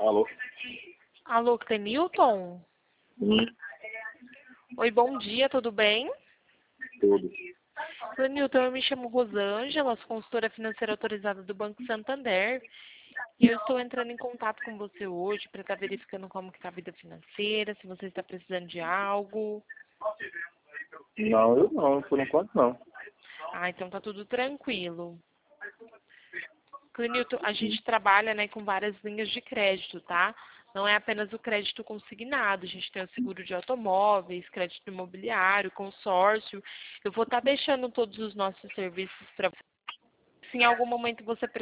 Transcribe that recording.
Alô? Alô, Clenilton? Sim, Oi, bom dia, tudo bem? tudo. Clenilton, eu me chamo Rosângela, sou consultora financeira autorizada do Banco Santander. E eu estou entrando em contato com você hoje para estar verificando como que está a vida financeira, se você está precisando de algo. Não, eu não, por enquanto não. Ah, então tá tudo tranquilo. Clenilton, a gente trabalha, né, com várias linhas de crédito, tá? Não é apenas o crédito consignado, a gente tem o seguro de automóveis, crédito imobiliário, consórcio. Eu vou estar deixando todos os nossos serviços para você. Se em algum momento você